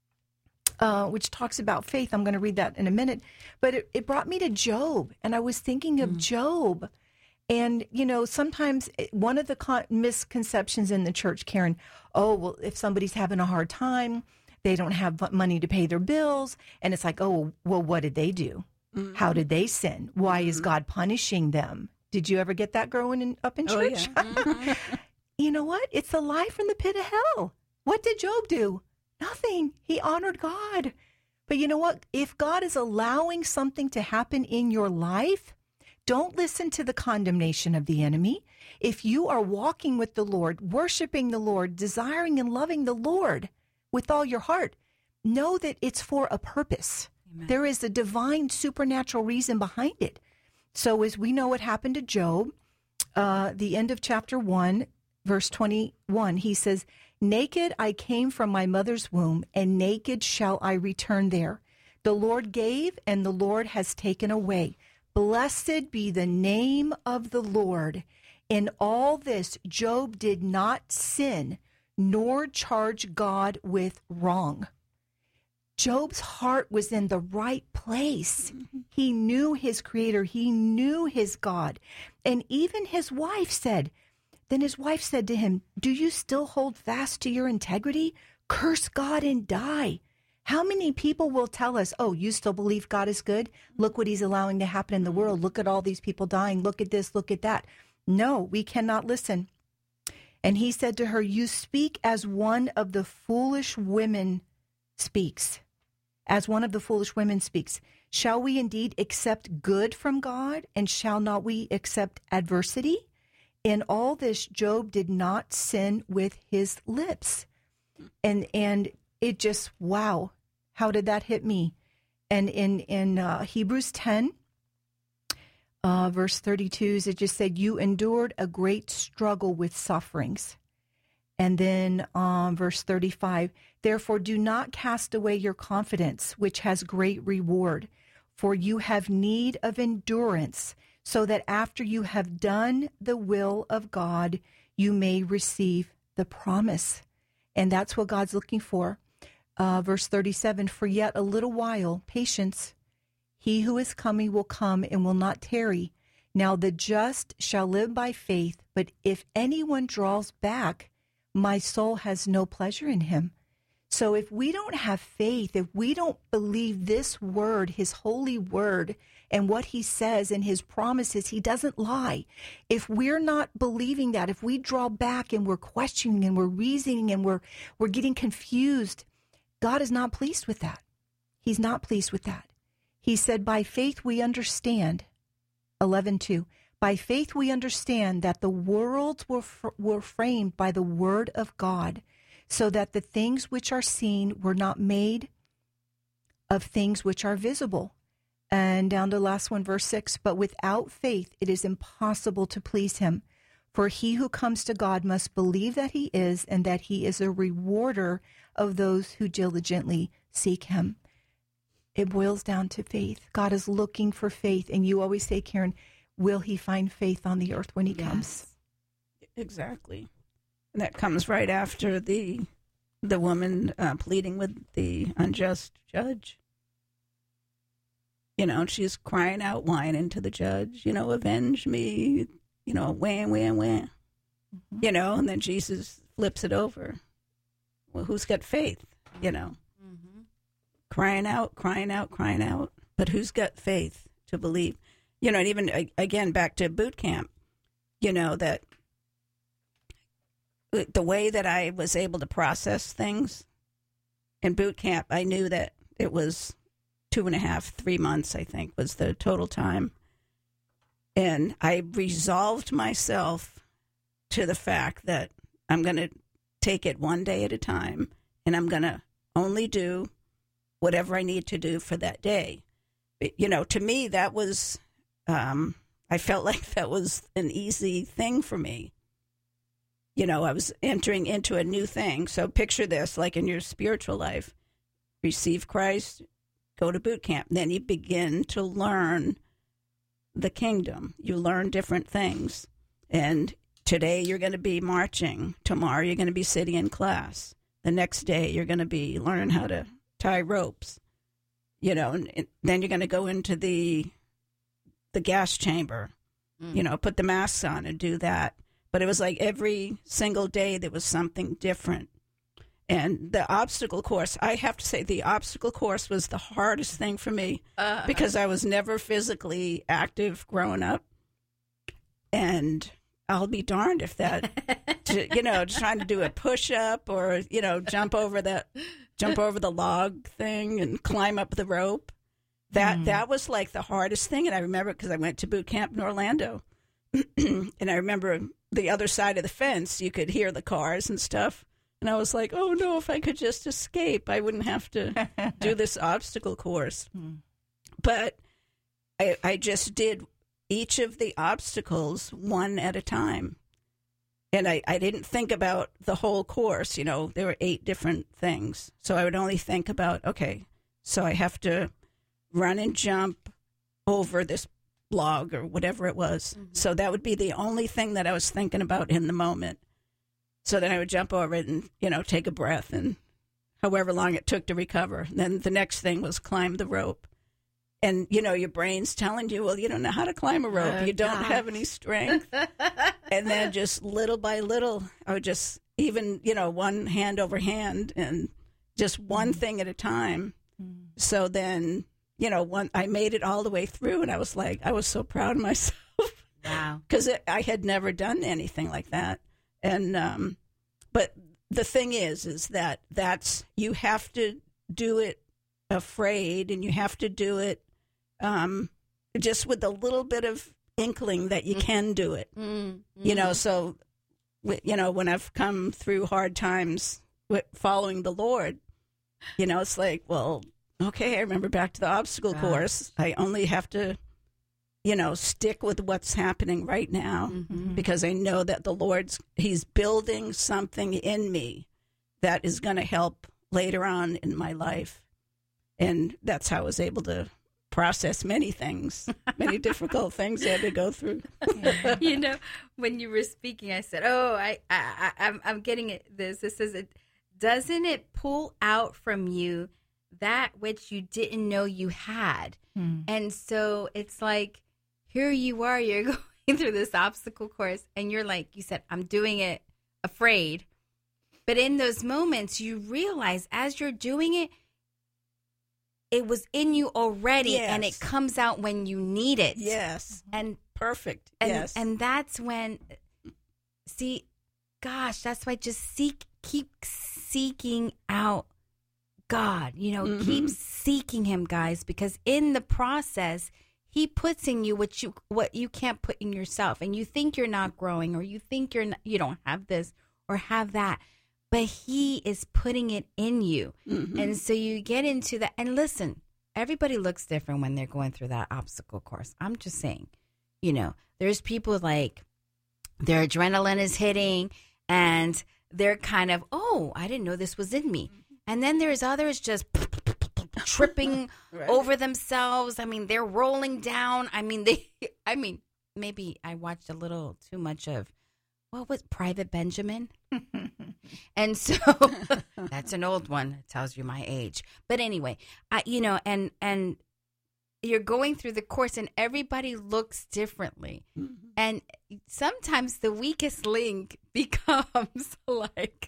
uh, which talks about faith, I'm going to read that in a minute, but it, it brought me to Job. And I was thinking of Job. And, you know, sometimes it- one of the con- misconceptions in the church, Karen, oh, well, if somebody's having a hard time, they don't have v- money to pay their bills. And it's like, oh, well, what did they do? Mm-hmm. How did they sin? Why is God punishing them? Did you ever get that growing in, up in Oh, church? yeah. You know what? It's a lie from the pit of hell. What did Job do? Nothing. He honored God. But you know what? If God is allowing something to happen in your life, don't listen to the condemnation of the enemy. If you are walking with the Lord, worshiping the Lord, desiring and loving the Lord with all your heart, know that it's for a purpose. Amen. There is a divine supernatural reason behind it. So as we know what happened to Job, uh, the end of chapter one, verse twenty-one, he says, naked I came from my mother's womb, and naked shall I return there. The Lord gave, and the Lord has taken away. Blessed be the name of the Lord. In all this, Job did not sin, nor charge God with wrong. Job's heart was in the right place. He knew his creator. He knew his God. And even his wife said, then his wife said to him, do you still hold fast to your integrity? Curse God and die. How many people will tell us, oh, you still believe God is good? Look what he's allowing to happen in the world. Look at all these people dying. Look at this, look at that. No, we cannot listen. And he said to her, you speak as one of the foolish women speaks. As one of the foolish women speaks. Shall we indeed accept good from God, and shall not we accept adversity? In all this, Job did not sin with his lips. And and it just, wow, how did that hit me? And in, in uh, Hebrews ten, uh, verse thirty-two, it just said, you endured a great struggle with sufferings. And then um, verse thirty-five, therefore do not cast away your confidence, which has great reward, for you have need of endurance, so that after you have done the will of God, you may receive the promise. And that's what God's looking for. Uh, verse thirty-seven, for yet a little while, patience, he who is coming will come and will not tarry. Now the just shall live by faith, but if anyone draws back, my soul has no pleasure in him. So if we don't have faith, if we don't believe this word, his holy word, and what he says and his promises, he doesn't lie. If we're not believing that, if we draw back and we're questioning and we're reasoning and we're we're getting confused, God is not pleased with that. He's not pleased with that. He said, by faith we understand, eleven two, by faith we understand that the worlds were, were framed by the word of God, so that the things which are seen were not made of things which are visible. And down to the last one, verse six, but without faith it is impossible to please him. For he who comes to God must believe that he is, and that he is a rewarder of those who diligently seek him. It boils down to faith. God is looking for faith. And you always say, Karen, will he find faith on the earth when he Yes. comes? Exactly. And that comes right after the the woman uh, pleading with the unjust judge. You know, and she's crying out, whining to the judge, you know, avenge me, you know, wham, wham, wham. Mm-hmm. You know, and then Jesus flips it over. Well, who's got faith, you know? Mm-hmm. Crying out, crying out, crying out. But who's got faith to believe? You know, and even, again, back to boot camp, you know, that the way that I was able to process things in boot camp, I knew that it was two and a half, three months, I think, was the total time. And I resolved myself to the fact that I'm going to take it one day at a time, and I'm going to only do whatever I need to do for that day. You know, to me, that was, um, I felt like that was an easy thing for me. You know, I was entering into a new thing. So picture this, like in your spiritual life, receive Christ, go to boot camp. Then you begin to learn the kingdom. You learn different things. And today you're going to be marching. Tomorrow you're going to be sitting in class. The next day you're going to be learning how to tie ropes. You know, and, and then you're going to go into the the gas chamber, mm. you know, put the masks on and do that. But it was like every single day there was something different. And the obstacle course, I have to say the obstacle course was the hardest thing for me uh, because I was never physically active growing up. And I'll be darned if that, to, you know, trying to do a push-up or, you know, jump over that, jump over the log thing and climb up the rope. That mm. that was like the hardest thing. And I remember because I went to boot camp in Orlando. And I remember the other side of the fence, you could hear the cars and stuff. And I was like, oh, no, if I could just escape, I wouldn't have to do this obstacle course. Hmm. But I, I just did each of the obstacles one at a time. And I, I didn't think about the whole course. You know, there were eight different things. So I would only think about, okay, so I have to run and jump over this log or whatever it was. Mm-hmm. So that would be the only thing that I was thinking about in the moment. So then I would jump over it and, you know, take a breath and however long it took to recover. And then the next thing was climb the rope. And, you know, your brain's telling you, well, you don't know how to climb a rope. Oh, you don't gosh. have any strength. And then just little by little, I would just even, you know, one hand over hand and just one mm. thing at a time. Mm. So then, you know, one, I made it all the way through and I was like, I was so proud of myself. Wow. Because I had never done anything like that. And, um, but the thing is, is that that's, you have to do it afraid and you have to do it, um, just with a little bit of inkling that you can do it, mm-hmm. you know, so, you know, when I've come through hard times with following the Lord, you know, it's like, well, okay, I remember back to the obstacle Gosh. course. I only have to you know, stick with what's happening right now Mm-hmm. because I know that the Lord's, he's building something in me that is going to help later on in my life. And that's how I was able to process many things, many difficult things I had to go through. You know, when you were speaking, I said, "Oh, I, I, I I'm, I'm getting it." This, this is it. Doesn't it pull out from you that which you didn't know you had? Mm. And so it's like, here you are, you're going through this obstacle course, and you're like, you said, "I'm doing it afraid," but in those moments, you realize as you're doing it, it was in you already, and it Yes. comes out when you need it. Yes. And Perfect. and yes. and that's when, see, gosh, that's why just seek, keep seeking out God. You know, Mhm. keep seeking Him, guys, because in the process, He puts in you what you what you can't put in yourself, and you think you're not growing, or you think you're not, you don't have this or have that, but He is putting it in you. Mhm. And so you get into that. And listen, everybody looks different when they're going through that obstacle course. I'm just saying, you know, there's people like their adrenaline is hitting and they're kind of, oh, I didn't know this was in me. And then there's others just tripping Right. over themselves. I mean, they're rolling down. I mean, they, I mean, maybe I watched a little too much of, what was Private Benjamin? And so that's an old one. It tells you my age. But anyway, I, you know, and and you're going through the course, and everybody looks differently. Mhm. And sometimes the weakest link becomes like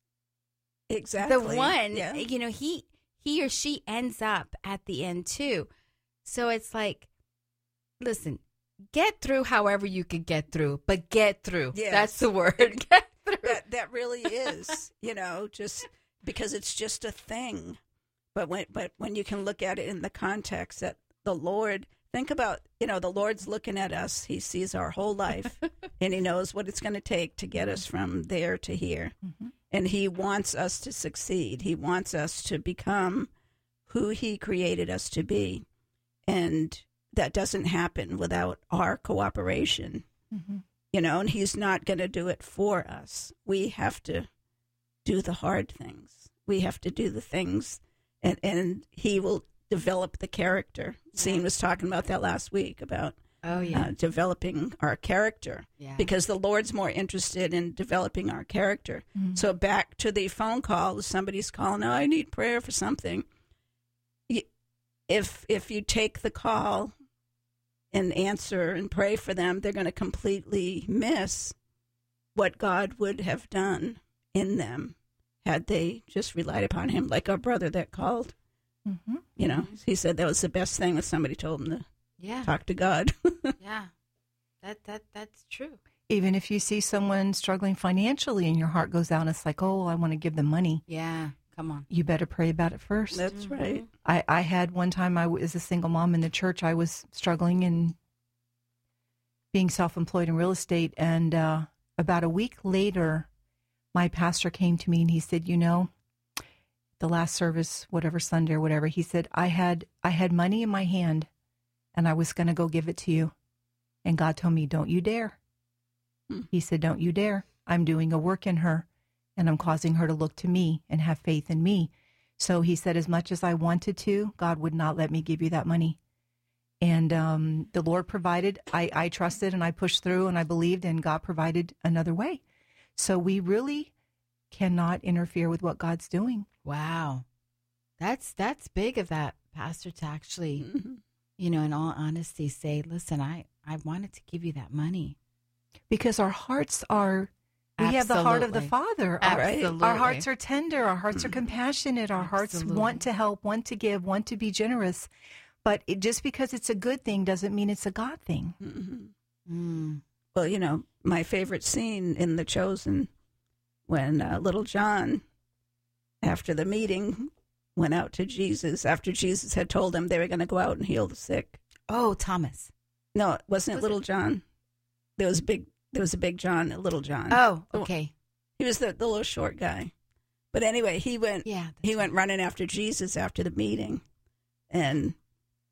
Exactly. the one. Yeah. You know, he he or she ends up at the end too. So it's like, listen, get through however you could get through, but get through. Yes. That's the word. Get through. that that really is, you know, just because it's just a thing. But when but when you can look at it in the context that the Lord, think about, you know, the Lord's looking at us. He sees our whole life and he knows what it's going to take to get us from there to here. Mhm. And he wants us to succeed. He wants us to become who he created us to be. And that doesn't happen without our cooperation. Mhm. You know, and he's not going to do it for us. We have to do the hard things. We have to do the things, and, and he will develop the character. Sean was talking about that last week, about Oh, yeah. uh, developing our character, yeah. because the Lord's more interested in developing our character. Mhm. So back to the phone call, somebody's calling, oh, I need prayer for something. Y- If, if you take the call and answer and pray for them, they're going to completely miss what God would have done in them had they just relied upon him, like our brother that called. Mhm. You know, he said that was the best thing that somebody told him to yeah. talk to God. Yeah. That that that's true. Even if you see someone struggling financially and your heart goes out, and it's like, oh, I want to give them money. Yeah. Come on. You better pray about it first. That's Mhm. right. I, I had one time, I was a single mom in the church. I was struggling and being self-employed in real estate. And uh, about a week later, my pastor came to me and he said, you know, the last service, whatever Sunday or whatever, he said, I had I had money in my hand and I was going to go give it to you. And God told me, don't you dare. Hmm. He said, don't you dare. I'm doing a work in her and I'm causing her to look to me and have faith in me. So he said, as much as I wanted to, God would not let me give you that money. And um, the Lord provided. I, I trusted and I pushed through and I believed, and God provided another way. So we really cannot interfere with what God's doing. Wow. That's that's big of that pastor to actually, Mhm. you know, in all honesty, say, listen, I, I wanted to give you that money. Because our hearts are, we have the heart of the Absolutely. Father. Our, Absolutely. our hearts are tender. Our hearts are compassionate. Our hearts Absolutely. want to help, want to give, want to be generous. But it, just because it's a good thing doesn't mean it's a God thing. Mhm. Mm. Well, you know, my favorite scene in The Chosen, when uh, little John, after the meeting, went out to Jesus, after Jesus had told them they were going to go out and heal the sick. Oh, Thomas. No, it wasn't Was it little John. There was a big, there was a big John, a little John. Oh, The- okay. He was the, the little short guy. But anyway, he went Yeah. he that's went running after Jesus after the meeting. And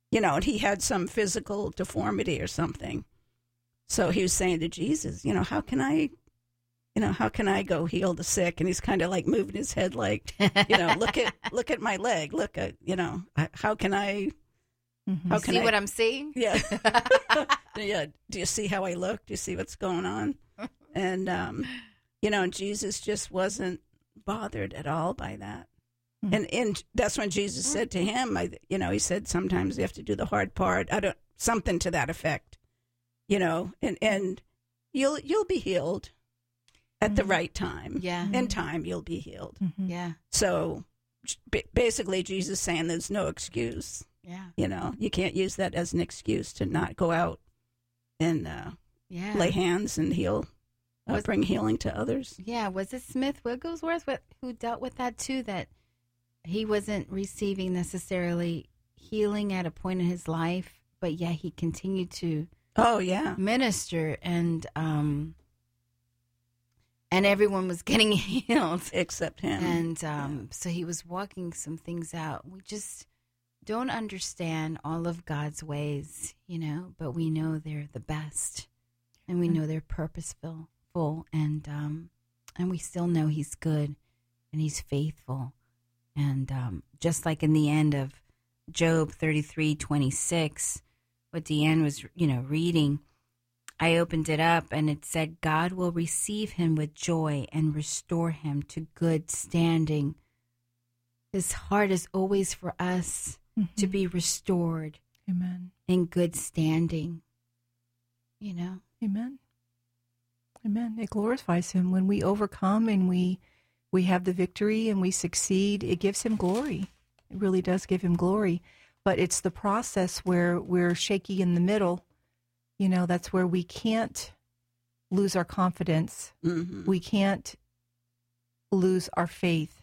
you know, and he had some physical deformity or something. So he was saying to Jesus, you know, how can I, you know, how can I go heal the sick? And he's kind of like moving his head like, you know, look at, look at my leg. Look at, you know, how can I, Mhm. how can See I, what I'm seeing? yeah. Yeah. Do you see how I look? Do you see what's going on? And, um, you know, and Jesus just wasn't bothered at all by that. Hmm. And and that's when Jesus said to him, I, you know, he said, sometimes you have to do the hard part. I don't, something to that effect, you know, and, and you'll, you'll be healed at the Mhm. right time. Yeah. In time, you'll be healed. Mhm. Yeah. So b- basically Jesus saying there's no excuse, Yeah. you know, you can't use that as an excuse to not go out and uh, Yeah. lay hands and heal, uh, Was- bring healing to others. Yeah, was it Smith Wigglesworth with, who dealt with that too? That he wasn't receiving necessarily healing at a point in his life, but yet he continued to Oh, yeah. minister, and um, and everyone was getting healed, Except him. and um, so he was walking some things out. We just don't understand all of God's ways, you know, but we know they're the best, and we know they're purposeful, full, and um, and we still know He's good, and He's faithful, and um, just like in the end of Job thirty-three twenty-six, what Deanne was, you know, reading, I opened it up and it said, God will receive him with joy and restore him to good standing. His heart is always for us to Mhm. be restored Amen. in good standing, you know? Amen. Amen. It glorifies him when we overcome and we we have the victory and we succeed. It gives him glory. It really does give him glory. But it's the process where we're shaky in the middle. You know, that's where we can't lose our confidence. Mhm. We can't lose our faith.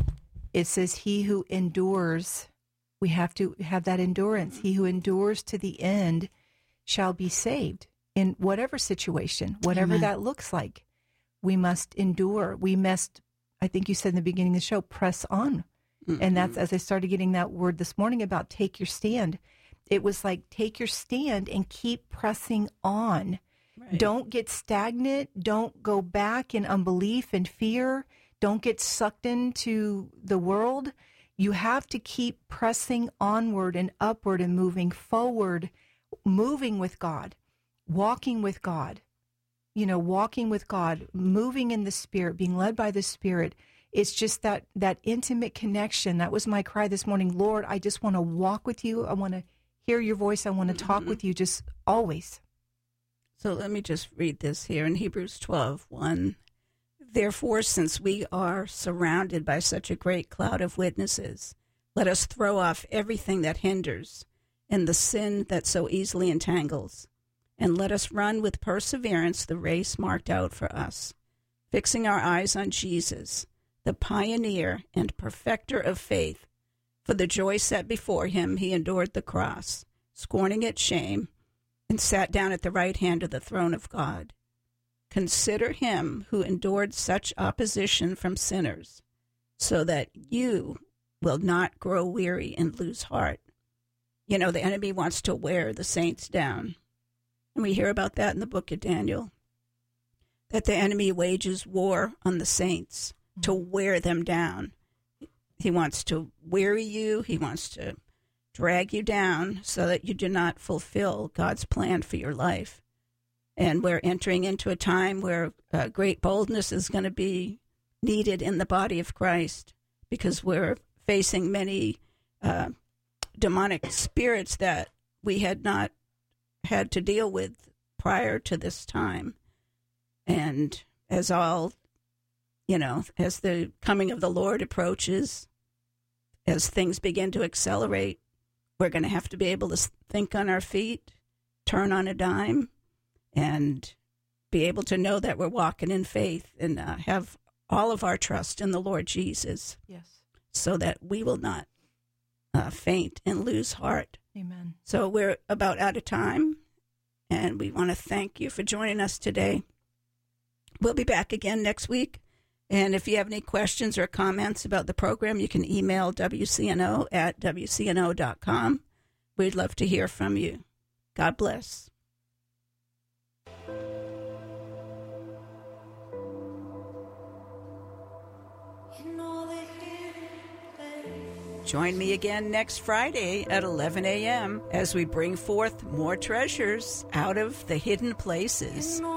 It says, he who endures, we have to have that endurance. He who endures to the end shall be saved in whatever situation, whatever Amen. that looks like. We must endure. We must, I think you said in the beginning of the show, press on. Mhm. And that's as I started getting that word this morning about take your stand. It was like, take your stand and keep pressing on. Right. Don't get stagnant. Don't go back in unbelief and fear. Don't get sucked into the world. You have to keep pressing onward and upward and moving forward, moving with God, walking with God, you know, walking with God, moving in the Spirit, being led by the Spirit. It's just that that intimate connection. That was my cry this morning. Lord, I just want to walk with you. I want to hear your voice. I want to talk with you just always. So let me just read this here in Hebrews twelve one. Therefore, since we are surrounded by such a great cloud of witnesses, let us throw off everything that hinders and the sin that so easily entangles, and let us run with perseverance the race marked out for us, fixing our eyes on Jesus, the pioneer and perfecter of faith. For the joy set before him, he endured the cross, scorning its shame, and sat down at the right hand of the throne of God. Consider him who endured such opposition from sinners, so that you will not grow weary and lose heart. You know, the enemy wants to wear the saints down. And we hear about that in the book of Daniel, that the enemy wages war on the saints to wear them down. He wants to weary you. He wants to drag you down so that you do not fulfill God's plan for your life. And we're entering into a time where uh, great boldness is going to be needed in the body of Christ, because we're facing many uh, demonic spirits that we had not had to deal with prior to this time. And as all, you know, as the coming of the Lord approaches, as things begin to accelerate, we're going to have to be able to think on our feet, turn on a dime, and be able to know that we're walking in faith and uh, have all of our trust in the Lord Jesus, Yes. so that we will not uh, faint and lose heart. Amen. So we're about out of time, and we want to thank you for joining us today. We'll be back again next week. And if you have any questions or comments about the program, you can email W C N O at W C N O dot com. We'd love to hear from you. God bless. Join me again next Friday at eleven a.m. as we bring forth more treasures out of the hidden places.